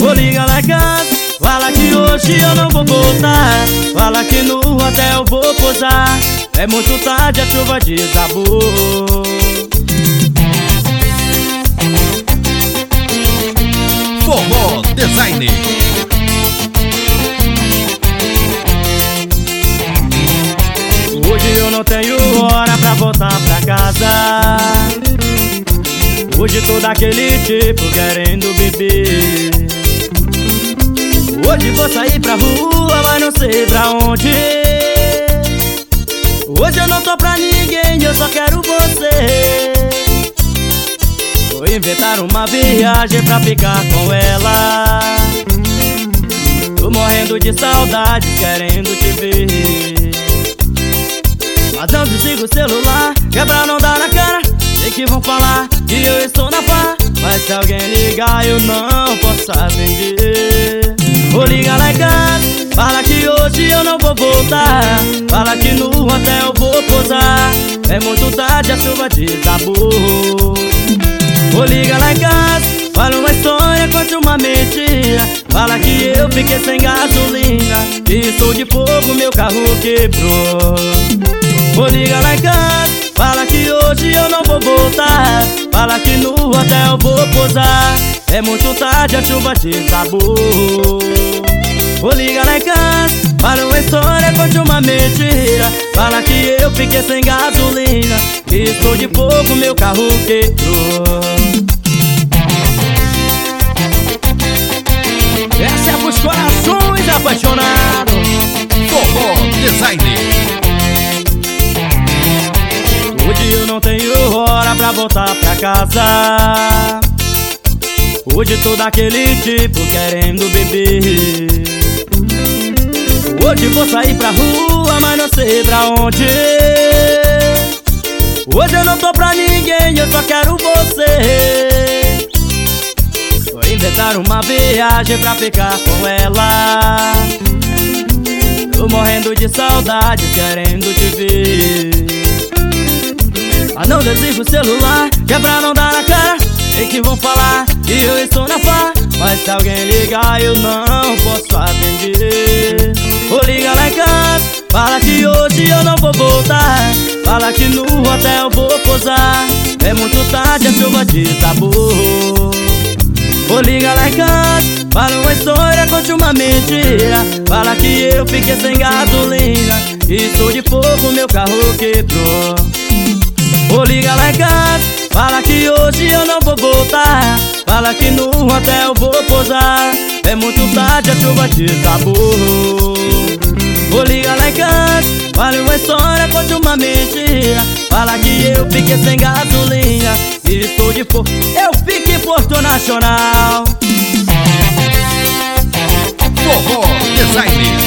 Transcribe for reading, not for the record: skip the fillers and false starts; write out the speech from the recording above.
Vou ligar lá em casa, fala que hoje eu não vou voltar. Fala que no hotel vou posar. É muito tarde, a chuva desabou. Forró Design. Hoje eu não tenho hora pra voltar pra casa. Hoje tô daquele tipo querendo beber. Hoje vou sair pra rua, mas não sei pra onde. Hoje eu não tô pra ninguém, eu só quero você. Vou inventar uma viagem pra ficar com ela. Tô morrendo de saudade, querendo te ver. Mas não desliga o celular, que é pra não dar na cara. Sei que vão falar que eu estou na farra, mas se alguém ligar eu não posso atender. Vou ligar lá em casa, fala que hoje eu não vou voltar. Fala que no hotel vou posar. É muito tarde, a chuva desabou. Vou ligar lá em casa, fala uma história, conte uma mentira. Fala que eu fiquei sem gasolina e estou de fogo, meu carro quebrou. Vou ligar lá em casa, fala que hoje eu não vou voltar. Fala que no hotel vou posar. É muito tarde, a chuva desabou. Vou ligar lá em casa, fala uma história, conte uma mentira. Fala que eu fiquei sem gasolina e estou de fogo, meu carro quebrou. Essa é pros corações apaixonados. Forró Design. Hoje eu não tenho hora pra voltar pra casa. Hoje tô daquele tipo querendo beber. Hoje vou sair pra rua, mas não sei pra onde. Hoje eu não tô pra ninguém, eu só quero você. Vou inventar uma viagem pra ficar com ela. Tô morrendo de saudade, querendo te ver. Mas não desliga o celular, que é pra não dar na cara. Sei que vão falar que eu estou na farra, mas se alguém ligar eu não posso atender. Vou ligar lá em casa, fala que hoje eu não vou voltar. Fala que no hotel vou posar. É muito tarde, a chuva desabou. Vou ligar lá em casa, fala uma história, conte uma mentira. Fala que eu fiquei sem gasolina e estou de fogo, meu carro quebrou. Vou ligar lá em casa, fala que hoje eu não vou voltar. Fala que no hotel vou posar. É muito tarde, a chuva desabou. Vou ligar lá em casa, fala uma história, conte uma mentira. Fala que eu fiquei sem gasolina e estou de fogo. Eu fico em Porto Nacional. Forró Design.